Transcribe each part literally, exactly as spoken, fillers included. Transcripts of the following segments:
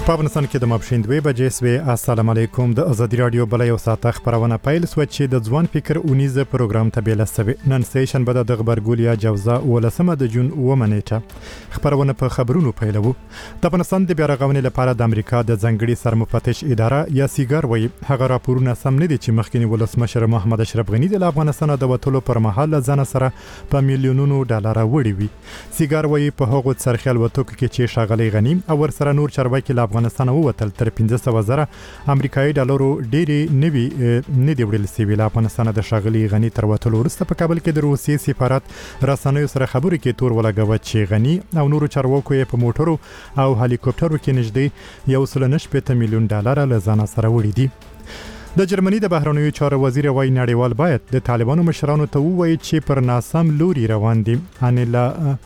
په افغانستان کې د ماپښین دوه بجې سوې. السلام علیکم. د ازادي رادیو بل یو ساعت خبرونه پیل سو چې د ځوان فکر اونیزه پروګرام ته بیل سوي. نن سټیشن به د خبرګولیا جوزا ولسمه د جون اومه نیټه خبرونه په خبرونو پیلوو. د افغانستان د بیارغونې لپاره د امریکا د ځنګړي سرمفتش اداره یا سیګار وایي هغه راپورونه سم نه دي چې مخکنی ولسمشر محمد اشرف غنی د افغانستان د وټولو پر مهال ځان سره په میلیونونو ډالر وړي وي. سیګار وایي په هغو سرخیل وټوک کې چې شاغلي غنی او ور سره نور چارواکي افغانستان ووتل تر پنځه سوه زره امریکایي ډالرو ډېری نوي نه دی وړل سوي. افغانستان د شاغلي غنی تر وټولو وروسته په کابل کې د روسي سفارت رسنیو سره خبرې کې تور ولګوي چې غنی او نورو چارواکو یې په موټرو او هلیکوپټرو کې نږدې یو سل نه شپږ میلیون ډالر له ځان سره وړي دي. د جرمني د بهرنیو چارو وزیر وايي نړیوال باید د طالبانو مشرانو ته ووایي چې پر ناسم لوري روان دي. انیلا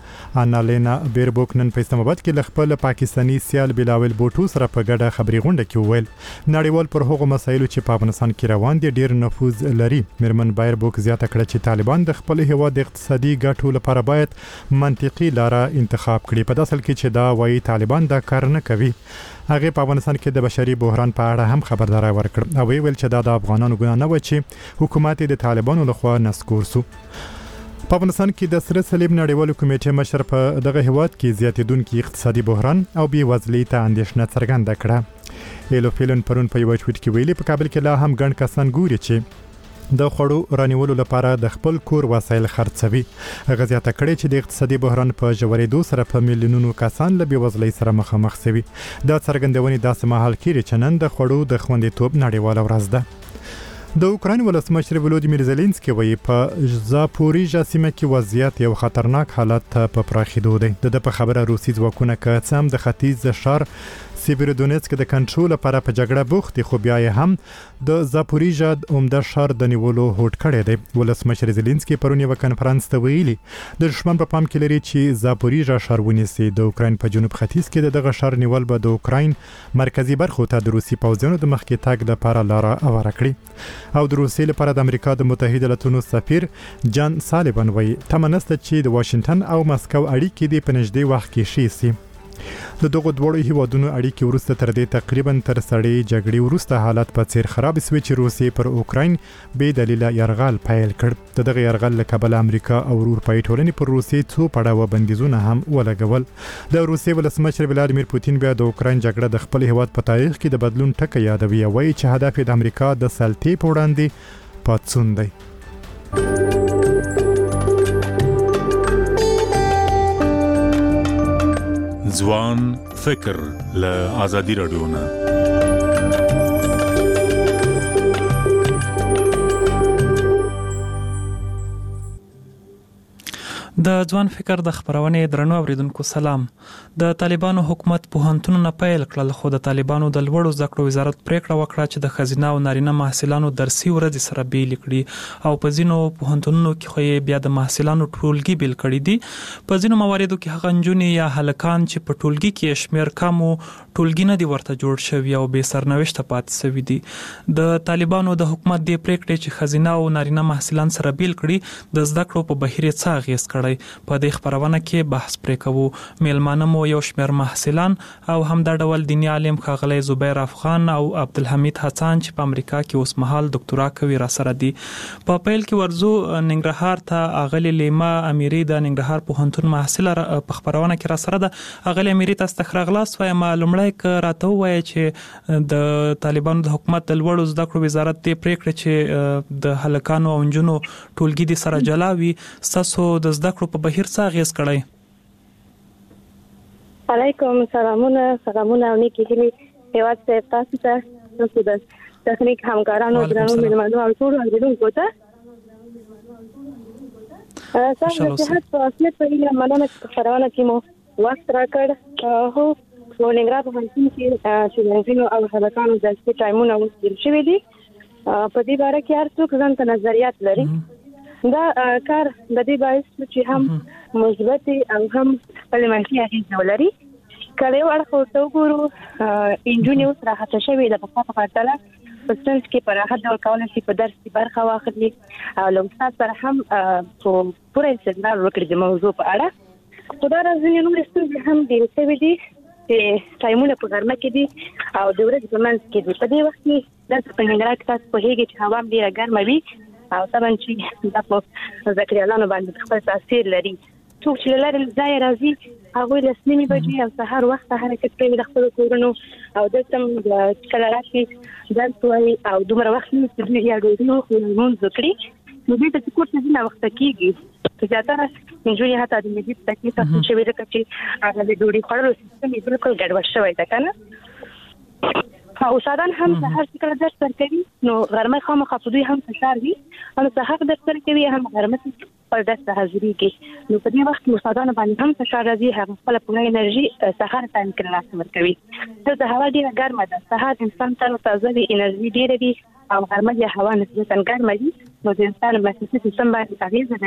انالینا بیربوک نن په اسلام آباد کې خپل پاکستانی سیال بلاول بوټو سره په ګډه خبري غونډه کې وویل نړیوال پر هغو مسایلو چې په افغانستان کې روان دي ډیر نفوذ لري. میرمن بیربوک زیاته کړه چې طالبان د خپل هیواد د اقتصادي ګټو لپاره باید منطقي لاره انتخاب کړي. په داسل کې چې دا وايي طالبان دا کار نه کوي. هغه په افغانستان کې د بشري بحران په اړه هم خبرداري ورکړه او ویل چې دا د افغانانو ګناه نه و چې حکومت د طالبانو لخوا نسکور سو. په افغانستان کې د سره صلیب نړیوالو کمیټې مشر په دغه هیواد کې زیاتیدونکو اقتصادي بحران او بې وزلۍ ته اندېښنه څرګنده کړه. ایلو فیلن پرون په یو ټویټ کې ویلي په کابل کې لا هم ګڼ کسان ګوري چې د خړو رانیولو لپاره د خپل کور وسایل خرڅوي. هغه زیاته کړې چې د اقتصادي بحران په ژورېدو سره په میلیونونو کسان له بېوزلۍ سره مخامخ شوي. دا څرګندونې داسې مهال کېږي چې نن د خړو د خوندیتوب نړیواله ورځ ده. د اوکراین ولسمشر ولودیمیر زيلنسکي وایي په زاپوریژا سیمه کې وضعیت یو خطرناک حالت په پراخېدو دی. د په خبره روسي ځواکونه که څه هم د ختیځ شهر سیبیرودونیتسک د کنټرول لپاره په جګړه بوخت دي خو بیا یې هم د زاپوریژا عمده شهر د نیولو هوډ کړی دی. ولسمشر زيلنسکي پرون یو کنفرانس ته ویلي د دښمن په پام کې لري چې زاپوریژا شهر ونیسي. د اوکراین په جنوب ختیځ کې دغه شهر نیول به د اوکراین مرکزی برخو ته د روسي پوځونو د مخکې تګ لپاره لار هواره کړي. او د روسي لپاره د امریکا د متحده ایالاتونو سفیر جان سالیوان وایي تمنسته چې د واشنگټن او مسکو اړیکې د پنځدې وخت کې شي سي. د دغه دوړو هیوادونو اړیکې ورسته تر دې تقریبا تر سړې جګړې ورسته حالت په څیر خراب شوی چې روسي پر اوکراین به دلیل يرغل پیل کړ. د دغه يرغل له کبله امریکا او اروپאי ټولنې پر روسي څو پړاو بندیزونه هم ولګول. د روسي ولسمشر ولادیمیر پوتین بیا د اوکراین جګړه د خپل هیواد په تاریخ کې د بدلون ټکی یادوي او وايي چې هدف د امریکا د سلطې په وړاندې پاتسون دی. ځوان فکر له آزادي رادیو نه د ځوان فکر د خبرونې درنو اوریدونکو سلام. د طالبانو حکومت پوهنتونونه نه پیل کړل خو د طالبانو د لوړو زده کړو وزارت پریکړه وکړه چې د خزینه او نارینه محصلانو درسي ورځې سره بیل کړي او په ځینو پوهنتونونو کې خو بیا د محصلانو ټولګي بیل کړي دي. په ځینو مواردو کې هغه نجونې یا هلکان چې په ټولګي کې شمیر کم او ټولګي نه دی ورته جوړ شوی او به سرنوشت پات شوی دي. د طالبانو د حکومت د پریکړې چې خزینه او نارینه محصلان سره بیل کړي د زده کړو په بهیر څه اغیز کړي. په دې خبرونه کې بحث پرې کوو. میلمانه مو یو شمېر محصلان او هم د ډول دیني عالم ښاغلی زبیر افغان او عبدالحمید حسن چې په امریکا کې اوس مهال دکتورا کوي را سره دي. په پیل کې ورزو ننګرهار ته اغلی لیما امیری د ننګرهار پوهنتون محصل په خبرونه کې را سره ده. اغلی امیری تاسو ته خراغلاس وای معلومړی ک راته وای چې د طالبانو د حکومت د لوړو زده کړو وزارت د پریکړه چې د هلکانو او نجونو ټولګي دي سره جلاوي تاسو د زده کړو په بهیر څه اغیز کړی؟ علیکم سلامونه سلامونه او نیکی هیلې هیواد ته تاسو ته تاسو د تخنیک همکارانو درنو میلمنو او ټول اوریدونکو ته تاسو ته هڅه په پیله مننه خبرونه کې مو وخت راکړ. هو ولنګرا په هڅه کې چې نجونو او هلکانو د سپی ټایمونه وسیل شوی دي. په دې باره کې هر څوک ځان ته نظریات لري. دا کار د دې باعث چې هم مثبت او هم خپل منفي اغېز ولري. کله یو اړخ ته وګورو انجونیو سره هڅه شوې ده په خپله پرتله په ستونزه کې پر هغه ډول کولای شي په درس کې برخه واخلي او له استاد سره هم په پوره استدلال وکړي د موضوع په اړه. خو دا راځي نو ستونزې هم ډېرې شوې دي چې ټایمونه په غرمه کې دي او د ورځې په منځ کې دي. په دې وخت کې دلته په ننګرهار کې تاسو پوهیږئ چې هوا ډېره ګرمه وي او طبعا چې دا په ذکریالانو باندې خپل تاثیر لري. څوک چې له لرې ځایه راځي هغوی لس نیمې بجې او سهار وخته حرکت کوي د خپلو کورونو او دلته کله راشي درس وایي او دومره وخت نه چې دوی یا ډوډۍ وخوري لمونځ وکړي نو دوی ته چې کور ته ځي ناوخته کېږي. په زیاتره نجونې حتی د معدې په تکلیف اخلي شوې ځکه چې هغه د ډوډۍ خوړلو سیستم یې بالکل ګډوډ شوی ده که نه. او استادان هم سهار چې کله درس ورکوي نو غرمه خامخا په دوی هم فشار وي هم سهار درس ورکوي هم غرمه خپل درس ته حاضرېږي. نو په دې وخت کې استادانو باندې هم فشار راځي هغه خپله پوره انرژي سهار ټایم کې له لاسه ورکوي. دلته هوا ډېره ګرمه ده سهار انسان تر تازه وي انرژي ډېره وي او غرمه بیا هوا نسبتا ګرمه وي نو د انسان محسوسي سیستم باندې اغېزه